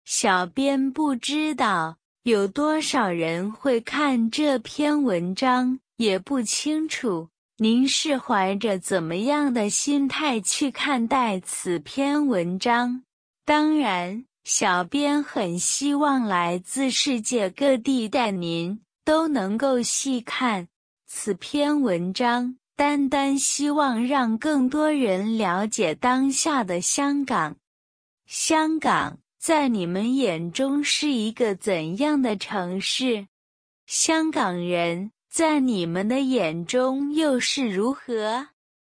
小编不知道有多少人会看这篇文章，也不清楚您是怀着怎么样的心态去看待此篇文章。当然，小编很希望来自世界各地的您都能够细看此篇文章，单单希望让更多人了解当下的香港。香港在你们眼中是一个怎样的城市？香港人在你们的眼中又是如何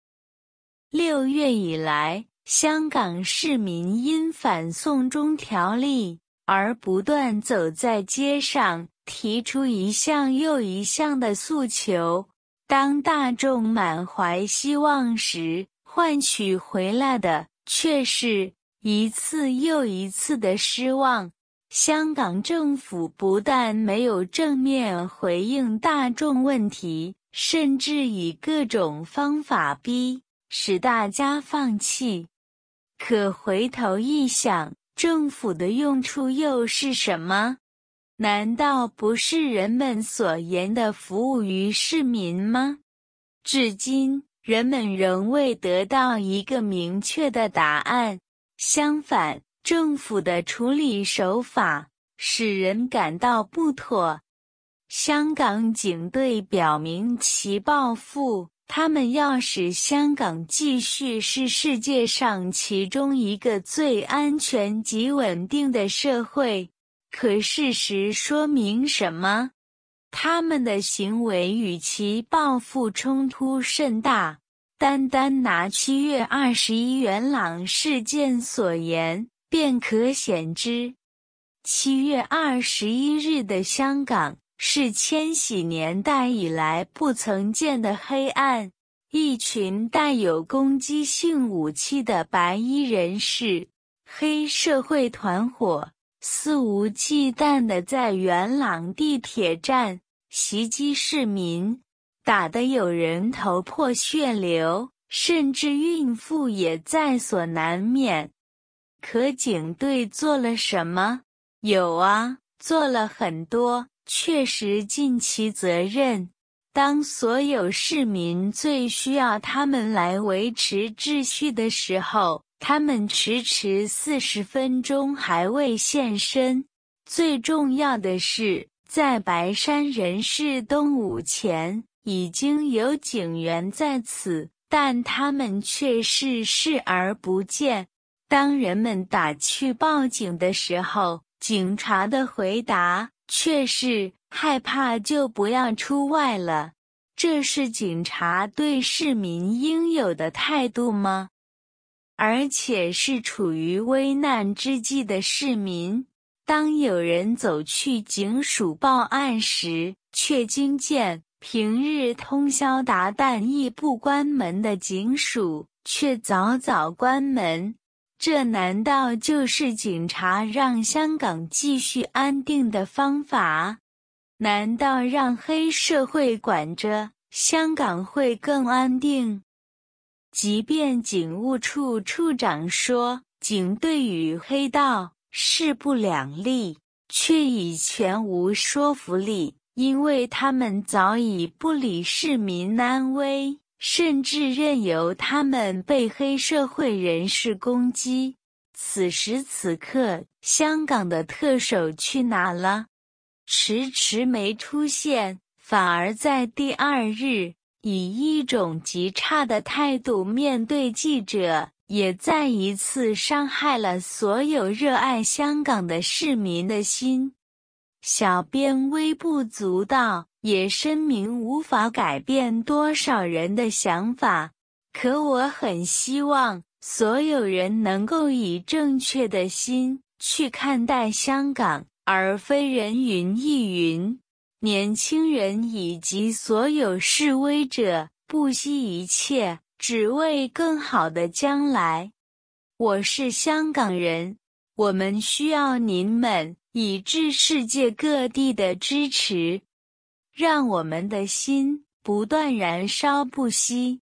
？6月以来，香港市民因反送中条例而不断走在街上，提出一项又一项的诉求。当大众满怀希望时，换取回来的却是一次又一次的失望。香港政府不但没有正面回应大众问题，甚至以各种方法使大家放弃。可回头一想，政府的用处又是什么？难道不是人们所言的服务于市民吗？至今，人们仍未得到一个明确的答案。相反，政府的处理手法使人感到不妥。香港警队表明其抱负，他们要使香港继续是世界上其中一个最安全及稳定的社会。可事实说明什么？他们的行为与其抱负冲突甚大。单单拿7月21元朗事件所言，便可显之。7月21日的香港是千禧年代以来不曾见的黑暗。一群带有攻击性武器的白衣人士、黑社会团伙，肆无忌惮地在元朗地铁站袭击市民，打得有人头破血流，甚至孕妇也在所难免。可警队做了什么？有啊，做了很多，确实尽其责任。当所有市民最需要他们来维持秩序的时候，他们迟迟40分钟还未现身。最重要的是，在白山人事东午前，已经有警员在此，但他们却是视而不见。当人们打去报警的时候，警察的回答却是害怕就不要出外了。这是警察对市民应有的态度吗？而且是处于危难之际的市民，当有人走去警署报案时，却惊见平日通宵达旦亦不关门的警署却早早关门。这难道就是警察让香港继续安定的方法？难道让黑社会管着，香港会更安定？即便警务处处长说警队与黑道势不两立，却已全无说服力，因为他们早已不理市民安危，甚至任由他们被黑社会人士攻击。此时此刻，香港的特首去哪了？迟迟没出现，反而在第2日以一种极差的态度面对记者，也再一次伤害了所有热爱香港的市民的心。小编微不足道，也深明无法改变多少人的想法，可我很希望所有人能够以正确的心去看待香港，而非人云亦云。年轻人以及所有示威者不惜一切，只为更好的将来。我是香港人，我们需要您们以至世界各地的支持，让我们的心不断燃烧不息。